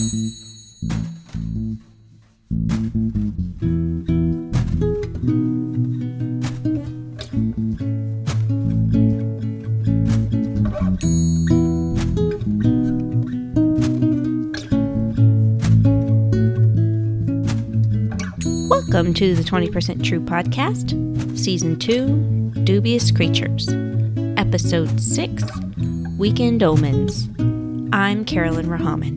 Welcome to the 20% True Podcast, Season 2, Dubious Creatures, Episode 6, Weekend Omens. I'm Carolyn Rahman.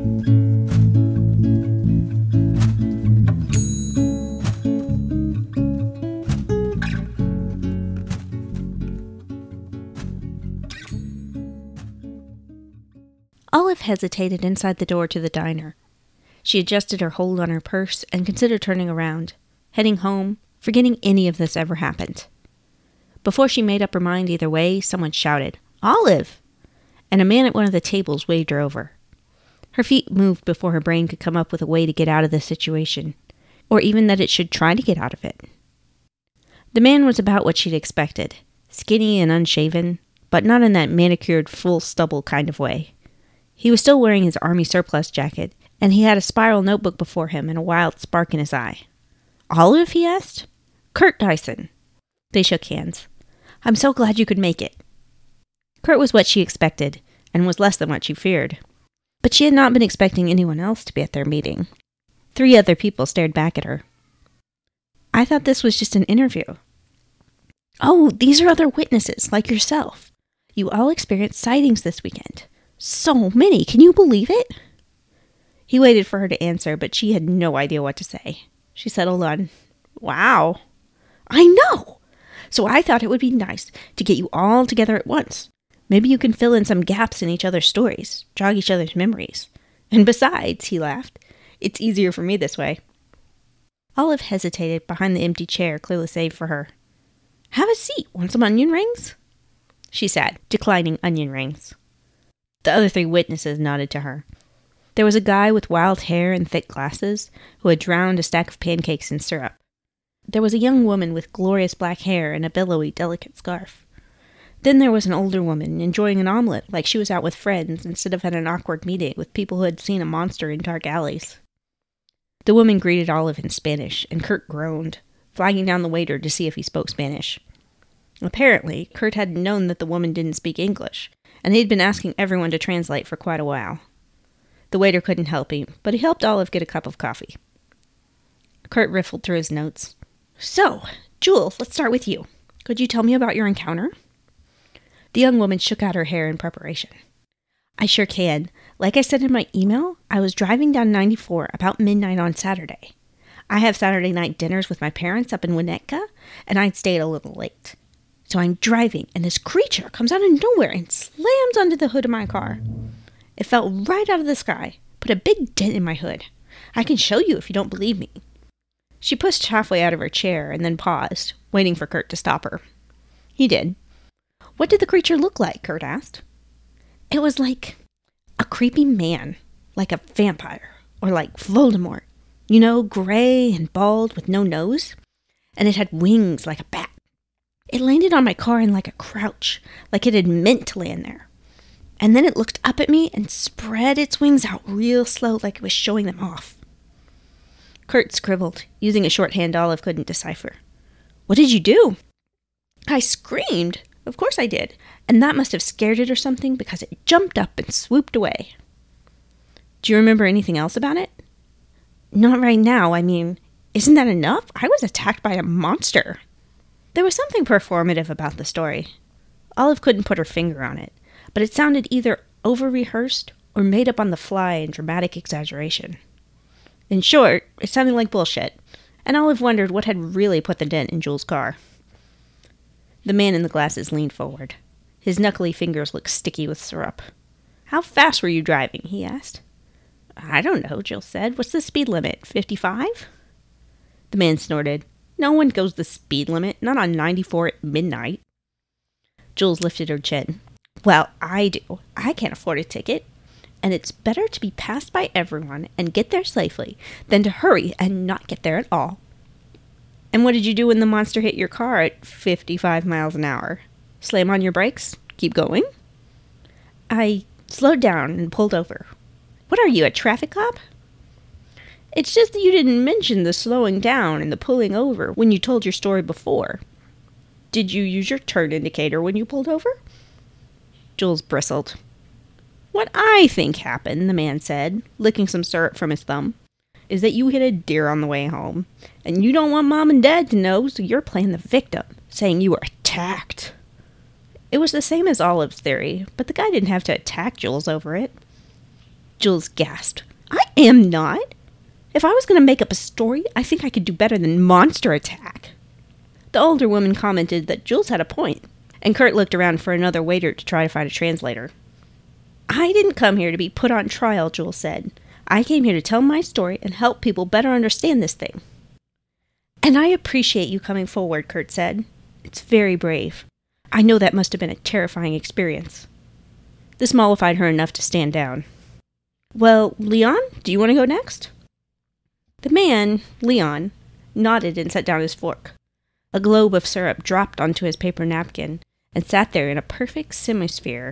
Olive hesitated inside the door to the diner. She adjusted her hold on her purse and considered turning around, heading home, forgetting any of this ever happened. Before she made up her mind either way, someone shouted, "Olive!" And a man at one of the tables waved her over. Her feet moved before her brain could come up with a way to get out of the situation, or even that it should try to get out of it. The man was about what she'd expected, skinny and unshaven, but not in that manicured full stubble kind of way. He was still wearing his army surplus jacket, and he had a spiral notebook before him and a wild spark in his eye. "Olive?" he asked. "Kurt Dyson." They shook hands. "I'm so glad you could make it." Kurt was what she expected, and was less than what she feared. But she had not been expecting anyone else to be at their meeting. 3 other people stared back at her. "I thought this was just an interview." "Oh, these are other witnesses, like yourself. You all experienced sightings this weekend. So many, can you believe it?" He waited for her to answer, but she had no idea what to say. She settled on, "Wow." "I know! So I thought it would be nice to get you all together at once. Maybe you can fill in some gaps in each other's stories, jog each other's memories. And besides," he laughed, "it's easier for me this way." Olive hesitated behind the empty chair clearly saved for her. "Have a seat. Want some onion rings?" She sat, declining onion rings. The other 3 witnesses nodded to her. There was a guy with wild hair and thick glasses who had drowned a stack of pancakes in syrup. There was a young woman with glorious black hair and a billowy, delicate scarf. Then there was an older woman enjoying an omelet like she was out with friends instead of at an awkward meeting with people who had seen a monster in dark alleys. The woman greeted Olive in Spanish, and Kurt groaned, flagging down the waiter to see if he spoke Spanish. Apparently, Kurt hadn't known that the woman didn't speak English, and he'd been asking everyone to translate for quite a while. The waiter couldn't help him, but he helped Olive get a cup of coffee. Kurt riffled through his notes. "So, Jules, let's start with you. Could you tell me about your encounter?" The young woman shook out her hair in preparation. "I sure can. Like I said in my email, I was driving down 94 about midnight on Saturday. I have Saturday night dinners with my parents up in Winnetka, and I'd stayed a little late. So I'm driving, and this creature comes out of nowhere and slams onto the hood of my car. It fell right out of the sky, put a big dent in my hood. I can show you if you don't believe me." She pushed halfway out of her chair and then paused, waiting for Kurt to stop her. He did. "What did the creature look like?" Kurt asked. "It was like a creepy man, like a vampire, or like Voldemort. You know, gray and bald with no nose. And it had wings like a bat. It landed on my car in like a crouch, like it had meant to land there. And then it looked up at me and spread its wings out real slow like it was showing them off." Kurt scribbled, using a shorthand Olive couldn't decipher. "What did you do?" "I screamed. Of course I did. And that must have scared it or something because it jumped up and swooped away." "Do you remember anything else about it?" "Not right now. I mean, isn't that enough? I was attacked by a monster." There was something performative about the story. Olive couldn't put her finger on it, but it sounded either over-rehearsed or made up on the fly in dramatic exaggeration. In short, it sounded like bullshit, and Olive wondered what had really put the dent in Jules' car. The man in the glasses leaned forward. His knuckly fingers looked sticky with syrup. "How fast were you driving?" he asked. "I don't know," Jill said. "What's the speed limit, 55? The man snorted. "No one goes the speed limit, not on 94 at midnight." Jules lifted her chin. "Well, I do. I can't afford a ticket. And it's better to be passed by everyone and get there safely than to hurry and not get there at all." "And what did you do when the monster hit your car at 55 miles an hour? Slam on your brakes? Keep going?" "I slowed down and pulled over. What are you, a traffic cop? It's just that you didn't mention the slowing down and the pulling over when you told your story before. Did you use your turn indicator when you pulled over? Jules bristled. What I think happened, the man said, licking some syrup from his thumb, is that you hit a deer on the way home, and you don't want Mom and Dad to know, so you're playing the victim, saying you were attacked. It was the same as Olive's theory, but the guy didn't have to attack Jules over it. Jules gasped. I am not. If I was going to make up a story, I think I could do better than monster attack. The older woman commented that Jules had a point, and Kurt looked around for another waiter to try to find a translator. I didn't come here to be put on trial, Jules said. I came here to tell my story and help people better understand this thing. And I appreciate you coming forward, Kurt said. It's very brave. I know that must have been a terrifying experience. This mollified her enough to stand down. Well, Leon, do you want to go next? The man, Leon, nodded and set down his fork. A globe of syrup dropped onto his paper napkin and sat there in a perfect semisphere.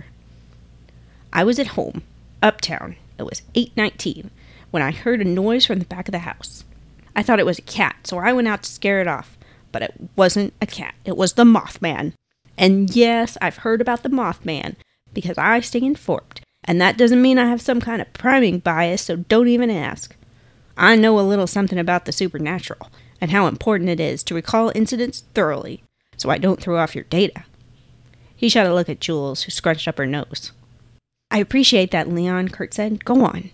I was at home, uptown. It was 8:19 when I heard a noise from the back of the house. I thought it was a cat, so I went out to scare it off. But it wasn't a cat. It was the Mothman. And yes, I've heard about the Mothman because I stay informed. And that doesn't mean I have some kind of priming bias, so don't even ask. I know a little something about the supernatural and how important it is to recall incidents thoroughly so I don't throw off your data. He shot a look at Jules, who scrunched up her nose. I appreciate that, Leon, Kurt said. Go on.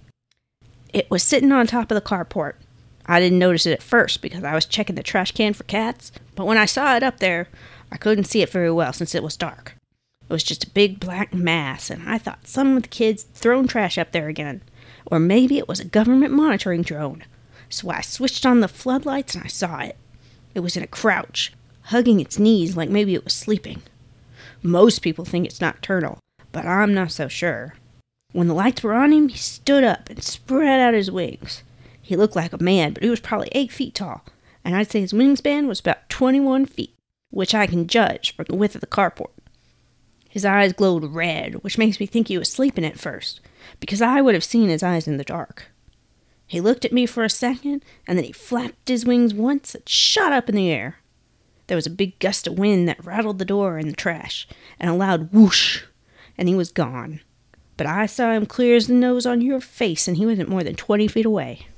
It was sitting on top of the carport. I didn't notice it at first because I was checking the trash can for cats, but when I saw it up there, I couldn't see it very well since it was dark. It was just a big black mass, and I thought some of the kids had thrown trash up there again. Or maybe it was a government monitoring drone. So I switched on the floodlights and I saw it. It was in a crouch, hugging its knees like maybe it was sleeping. Most people think it's nocturnal, but I'm not so sure. When the lights were on him, he stood up and spread out his wings. He looked like a man, but he was probably 8 feet tall, and I'd say his wingspan was about 21 feet, which I can judge from the width of the carport. His eyes glowed red, which makes me think he was sleeping at first, because I would have seen his eyes in the dark. He looked at me for a second, and then he flapped his wings once and shot up in the air. There was a big gust of wind that rattled the door and the trash, and a loud whoosh, and he was gone. But I saw him clear as the nose on your face, and he wasn't more than 20 feet away.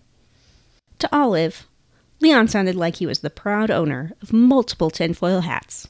To Olive, Leon sounded like he was the proud owner of multiple tinfoil hats.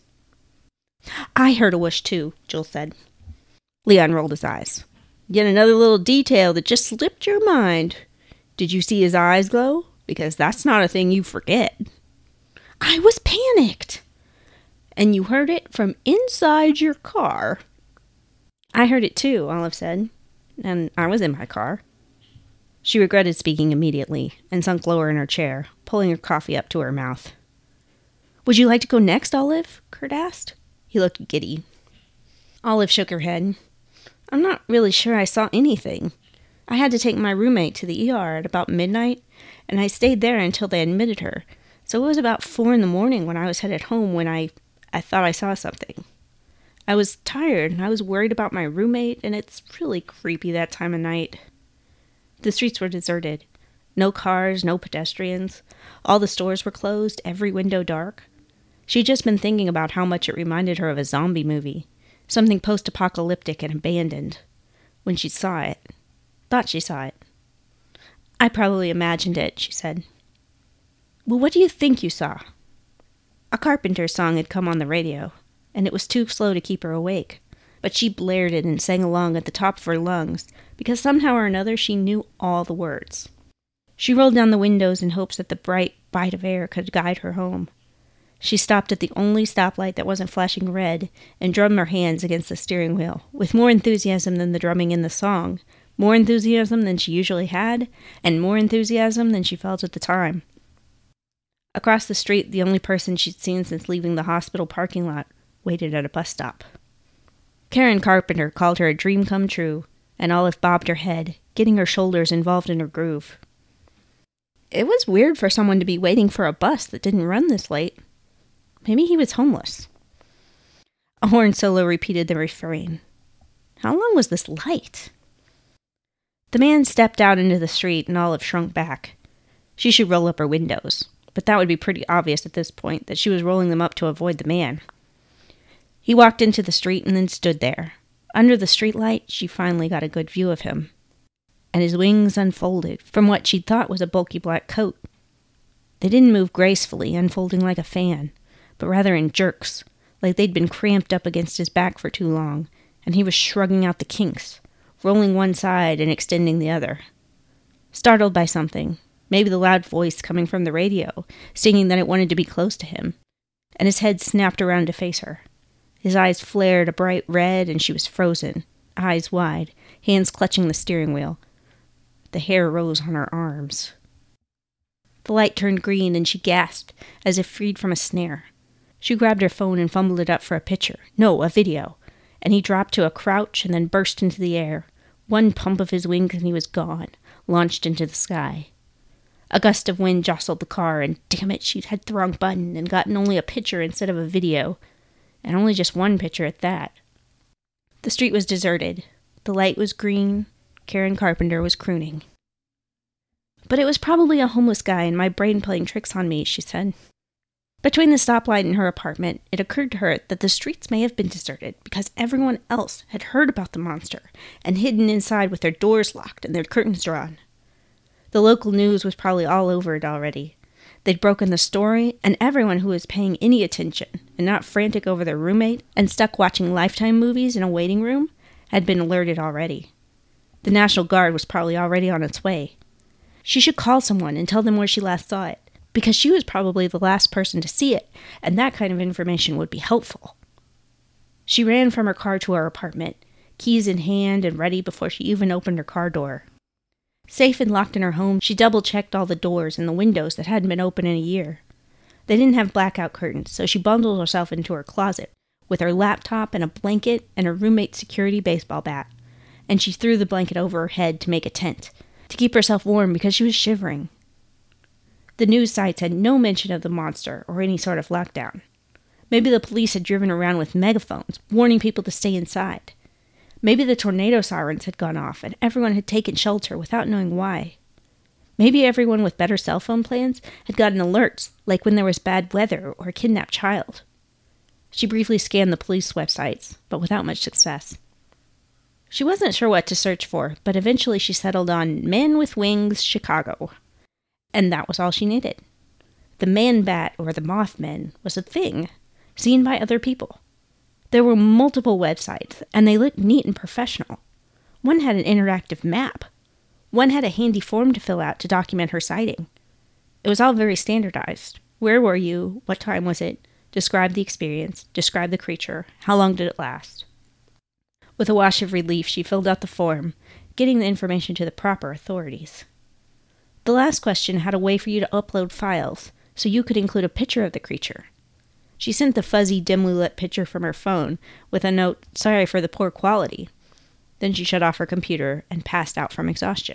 I heard a whoosh too, Jules said. Leon rolled his eyes. Yet another little detail that just slipped your mind. Did you see his eyes glow? Because that's not a thing you forget. I was panicked. And you heard it from inside your car. I heard it too, Olive said. And I was in my car. She regretted speaking immediately and sunk lower in her chair, pulling her coffee up to her mouth. Would you like to go next, Olive? Kurt asked. He looked giddy. Olive shook her head. I'm not really sure I saw anything. I had to take my roommate to the ER at about midnight, and I stayed there until they admitted her. So it was about 4 a.m. when I was headed home when I thought I saw something. I was tired, and I was worried about my roommate, and it's really creepy that time of night. The streets were deserted. No cars, no pedestrians. All the stores were closed, every window dark. She'd just been thinking about how much it reminded her of a zombie movie, something post-apocalyptic and abandoned, when she saw it. Thought she saw it. I probably imagined it, she said. Well, what do you think you saw? A Carpenter song had come on the radio, and it was too slow to keep her awake, but she blared it and sang along at the top of her lungs, because somehow or another she knew all the words. She rolled down the windows in hopes that the bright bite of air could guide her home. She stopped at the only stoplight that wasn't flashing red and drummed her hands against the steering wheel, with more enthusiasm than the drumming in the song, more enthusiasm than she usually had, and more enthusiasm than she felt at the time. Across the street, the only person she'd seen since leaving the hospital parking lot waited at a bus stop. Karen Carpenter called her a dream come true, and Olive bobbed her head, getting her shoulders involved in her groove. It was weird for someone to be waiting for a bus that didn't run this late. Maybe he was homeless. A horn solo repeated the refrain. How long was this light? The man stepped out into the street and Olive shrunk back. She should roll up her windows, but that would be pretty obvious at this point that she was rolling them up to avoid the man. He walked into the street and then stood there. Under the streetlight, she finally got a good view of him, and his wings unfolded from what she'd thought was a bulky black coat. They didn't move gracefully, unfolding like a fan, but rather in jerks, like they'd been cramped up against his back for too long, and he was shrugging out the kinks, rolling one side and extending the other. Startled by something, maybe the loud voice coming from the radio, singing that it wanted to be close to him, and his head snapped around to face her. His eyes flared a bright red, and she was frozen, eyes wide, hands clutching the steering wheel. The hair rose on her arms. The light turned green, and she gasped, as if freed from a snare. She grabbed her phone and fumbled it up for a picture. No, a video. And he dropped to a crouch and then burst into the air. One pump of his wings and he was gone, launched into the sky. A gust of wind jostled the car, and damn it, she'd hit the wrong button and gotten only a picture instead of a video. And only just one picture at that. The street was deserted. The light was green. Karen Carpenter was crooning. But it was probably a homeless guy and my brain playing tricks on me, she said. Between the stoplight and her apartment, it occurred to her that the streets may have been deserted because everyone else had heard about the monster and hidden inside with their doors locked and their curtains drawn. The local news was probably all over it already. They'd broken the story, and everyone who was paying any attention and not frantic over their roommate and stuck watching Lifetime movies in a waiting room had been alerted already. The National Guard was probably already on its way. She should call someone and tell them where she last saw it, because she was probably the last person to see it, and that kind of information would be helpful. She ran from her car to her apartment, keys in hand and ready before she even opened her car door. Safe and locked in her home, she double-checked all the doors and the windows that hadn't been open in a year. They didn't have blackout curtains, so she bundled herself into her closet, with her laptop and a blanket and her roommate's security baseball bat, and she threw the blanket over her head to make a tent, to keep herself warm because she was shivering. The news sites had no mention of the monster or any sort of lockdown. Maybe the police had driven around with megaphones, warning people to stay inside. Maybe the tornado sirens had gone off and everyone had taken shelter without knowing why. Maybe everyone with better cell phone plans had gotten alerts, like when there was bad weather or a kidnapped child. She briefly scanned the police websites, but without much success. She wasn't sure what to search for, but eventually she settled on Men with Wings, Chicago. And that was all she needed. The man-bat, or the Mothman, was a thing, seen by other people. There were multiple websites, and they looked neat and professional. One had an interactive map. One had a handy form to fill out to document her sighting. It was all very standardized. Where were you? What time was it? Describe the experience. Describe the creature. How long did it last? With a wash of relief, she filled out the form, getting the information to the proper authorities. The last question had a way for you to upload files, so you could include a picture of the creature. She sent the fuzzy, dimly lit picture from her phone with a note, "Sorry for the poor quality." Then she shut off her computer and passed out from exhaustion.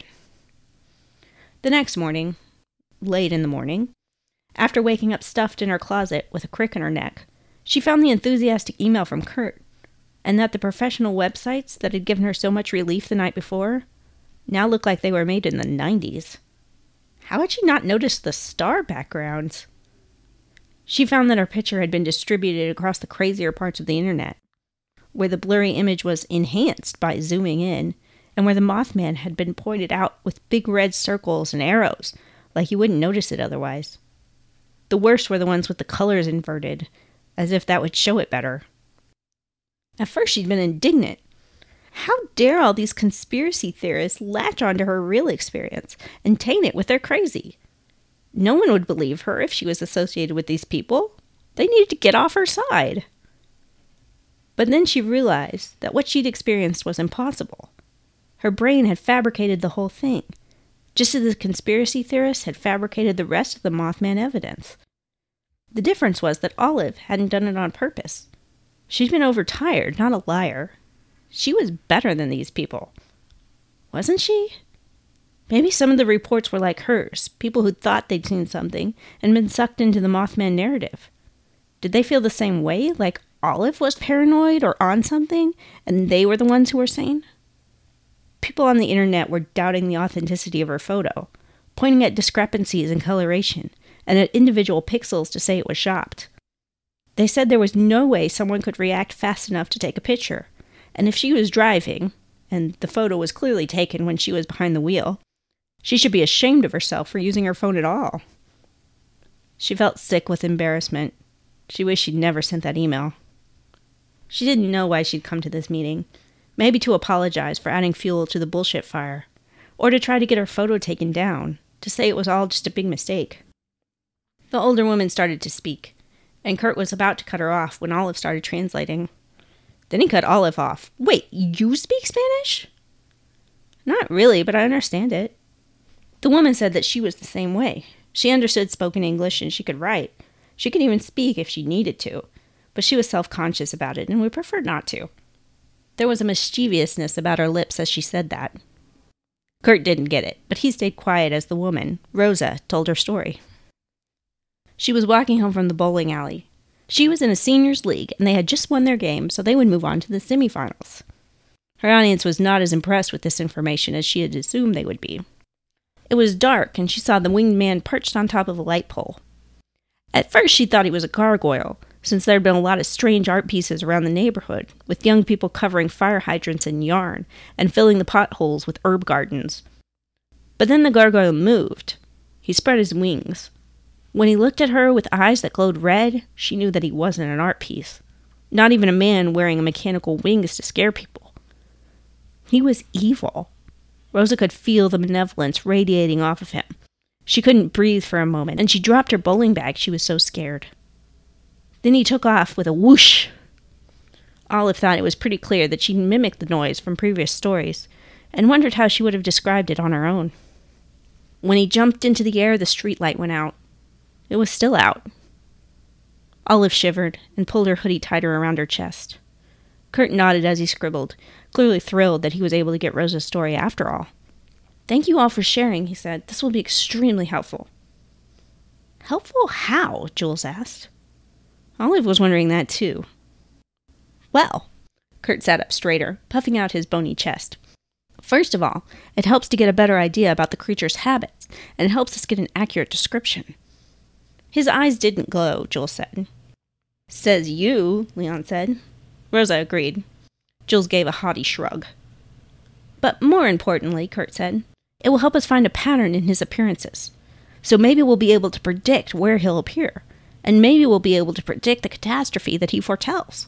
The next morning, late in the morning, after waking up stuffed in her closet with a crick in her neck, she found the enthusiastic email from Kurt, and that the professional websites that had given her so much relief the night before now looked like they were made in the 90s. How had she not noticed the star backgrounds? She found that her picture had been distributed across the crazier parts of the internet, where the blurry image was enhanced by zooming in, and where the Mothman had been pointed out with big red circles and arrows, like you wouldn't notice it otherwise. The worst were the ones with the colors inverted, as if that would show it better. At first she'd been indignant. How dare all these conspiracy theorists latch onto her real experience and taint it with their crazy? No one would believe her if she was associated with these people. They needed to get off her side. But then she realized that what she'd experienced was impossible. Her brain had fabricated the whole thing, just as the conspiracy theorists had fabricated the rest of the Mothman evidence. The difference was that Olive hadn't done it on purpose. She'd been overtired, not a liar. She was better than these people. Wasn't she? Maybe some of the reports were like hers, people who thought they'd seen something and been sucked into the Mothman narrative. Did they feel the same way, like Olive was paranoid or on something, and they were the ones who were sane? People on the internet were doubting the authenticity of her photo, pointing at discrepancies in coloration and at individual pixels to say it was shopped. They said there was no way someone could react fast enough to take a picture, and if she was driving, and the photo was clearly taken when she was behind the wheel, she should be ashamed of herself for using her phone at all. She felt sick with embarrassment. She wished she'd never sent that email. She didn't know why she'd come to this meeting. Maybe to apologize for adding fuel to the bullshit fire, or to try to get her photo taken down, to say it was all just a big mistake. The older woman started to speak, and Kurt was about to cut her off when Olive started translating. Then he cut Olive off. "Wait, you speak Spanish?" "Not really, but I understand it." The woman said that she was the same way. She understood spoken English and she could write. She could even speak if she needed to, but she was self-conscious about it and would prefer not to. There was a mischievousness about her lips as she said that. Kurt didn't get it, but he stayed quiet as the woman, Rosa, told her story. She was walking home from the bowling alley. She was in a seniors league, and they had just won their game, so they would move on to the semifinals. Her audience was not as impressed with this information as she had assumed they would be. It was dark, and she saw the winged man perched on top of a light pole. At first, she thought he was a gargoyle, since there had been a lot of strange art pieces around the neighborhood, with young people covering fire hydrants in yarn and filling the potholes with herb gardens. But then the gargoyle moved. He spread his wings. When he looked at her with eyes that glowed red, she knew that he wasn't an art piece. Not even a man wearing a mechanical wings to scare people. He was evil. Rosa could feel the malevolence radiating off of him. She couldn't breathe for a moment, and she dropped her bowling bag. She was so scared. Then he took off with a whoosh. Olive thought it was pretty clear that she'd mimicked the noise from previous stories, and wondered how she would have described it on her own. When he jumped into the air, the streetlight went out. It was still out. Olive shivered and pulled her hoodie tighter around her chest. Kurt nodded as he scribbled, clearly thrilled that he was able to get Rosa's story after all. "Thank you all for sharing," he said. "This will be extremely helpful." "Helpful how?" Jules asked. Olive was wondering that too. "Well," Kurt sat up straighter, puffing out his bony chest. "First of all, it helps to get a better idea about the creature's habits, and it helps us get an accurate description." His eyes didn't glow, Jules said. "Says you," Leon said. Rosa agreed. Jules gave a haughty shrug. "But more importantly," Kurt said, "it will help us find a pattern in his appearances. So maybe we'll be able to predict where he'll appear, and maybe we'll be able to predict the catastrophe that he foretells."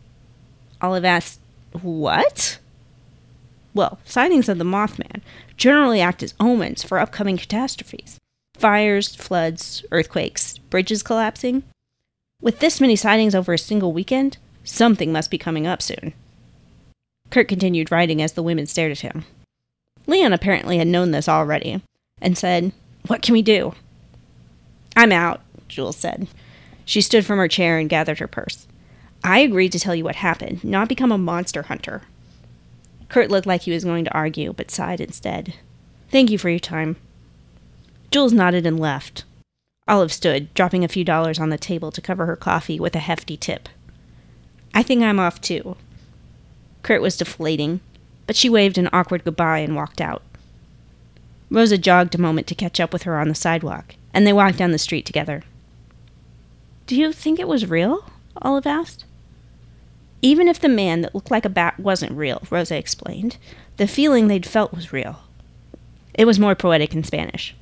Olive asked, "What?" "Well, sightings of the Mothman generally act as omens for upcoming catastrophes. Fires, floods, earthquakes, bridges collapsing. With this many sightings over a single weekend, something must be coming up soon." Kurt continued writing as the women stared at him. Leon apparently had known this already, and said, "What can we do?" "I'm out," Jules said. She stood from her chair and gathered her purse. "I agreed to tell you what happened, not become a monster hunter." Kurt looked like he was going to argue, but sighed instead. "Thank you for your time." Jules nodded and left. Olive stood, dropping a few dollars on the table to cover her coffee with a hefty tip. "I think I'm off too." Kurt was deflating, but she waved an awkward goodbye and walked out. Rosa jogged a moment to catch up with her on the sidewalk, and they walked down the street together. "Do you think it was real?" Olive asked. "Even if the man that looked like a bat wasn't real," Rosa explained, "the feeling they'd felt was real." It was more poetic in Spanish.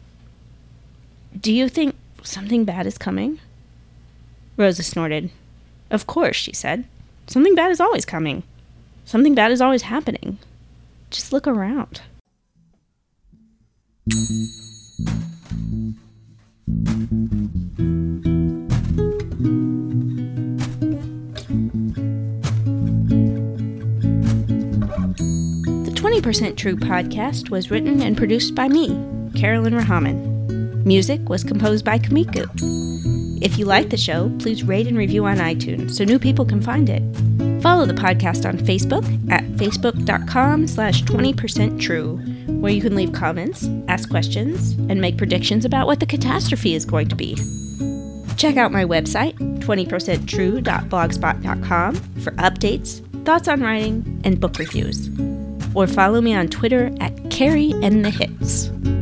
"Do you think something bad is coming?" Rosa snorted. "Of course," she said. "Something bad is always coming. Something bad is always happening. Just look around." The 20% True podcast was written and produced by me, Carolyn Rahaman. Music was composed by Kamiku. If you like the show, please rate and review on iTunes so new people can find it. Follow the podcast on Facebook at facebook.com/20%true, where you can leave comments, ask questions, and make predictions about what the catastrophe is going to be. Check out my website, 20percenttrue.blogspot.com, for updates, thoughts on writing, and book reviews. or follow me on Twitter at Carrie and the Hits.